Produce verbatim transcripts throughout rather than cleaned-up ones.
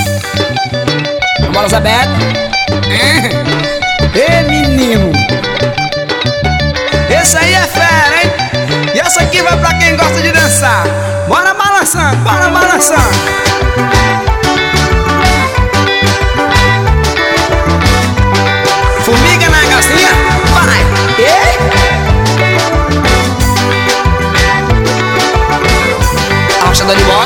Bora, Zé Beto. Ê, menino, esse aí é fera, hein? E essa aqui vai pra quem gosta de dançar. Bora balançando, bora balançando. Formiga na calcinha, vai! Ei! Acha Danny Boy?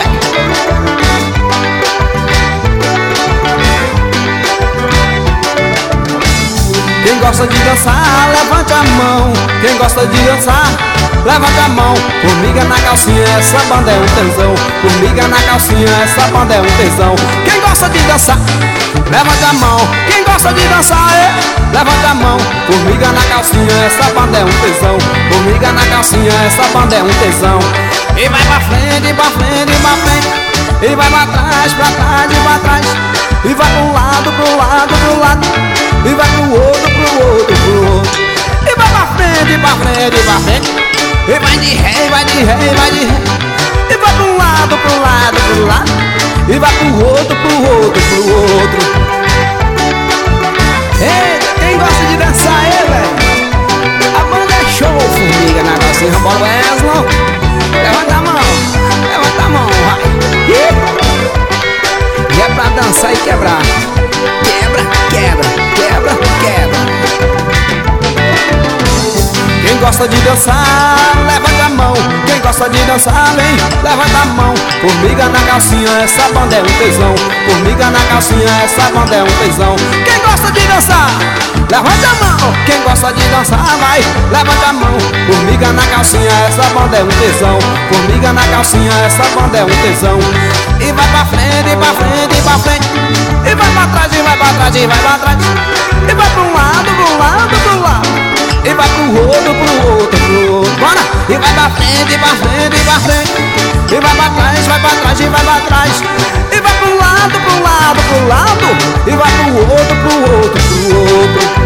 Quem gosta de dançar, levante a mão. Quem gosta de dançar, levante a mão. Formiga na calcinha, essa banda é um tesão. Formiga na calcinha, essa banda é um tesão. Quem gosta de dançar, levante a mão. Quem gosta de dançar, é, levante a mão. Formiga na calcinha, essa banda é um tesão. Formiga na calcinha, essa banda é um tesão. E vai pra frente, pra frente, pra frente. E vai pra trás, pra trás e pra trás. E vai pro lado, pro lado, pro lado. E vai pro outro, pro outro, pro outro. E vai pra frente, pra frente, pra frente. E vai de ré, vai de ré, vai de ré. E vai pro lado, pro lado, pro lado. E vai pro outro, pro outro, pro outro. Ei, quem gosta de dançar aí, velho? A banda é show, formiga na calcinha. Bora, Wesley. Levanta a mão, levanta a mão, vai. E é pra dançar e quebrar. Quebra, quebra, quebra, quebra. Quem gosta de dançar, levanta a mão. Quem gosta de dançar, vem, levanta a mão. Formiga na calcinha, essa banda é um tesão. Formiga na calcinha, essa banda é um tesão. Quem gosta de dançar, levanta a mão. Quem gosta de dançar, vai, levanta a mão. Formiga na calcinha, essa banda é um tesão. Formiga na calcinha, essa banda é um tesão. E vai pra frente, pra frente, pra frente. E vai pra trás, e vai pra trás, e vai pra trás. E vai pro lado, pro lado, pro lado. E vai pro outro, pro outro, pro outro. Bora! E vai pra frente, pra frente, pra frente. E vai pra trás, vai pra trás, e vai pra trás. E vai pro lado, pro lado, pro lado. E vai pro outro, pro outro, pro outro.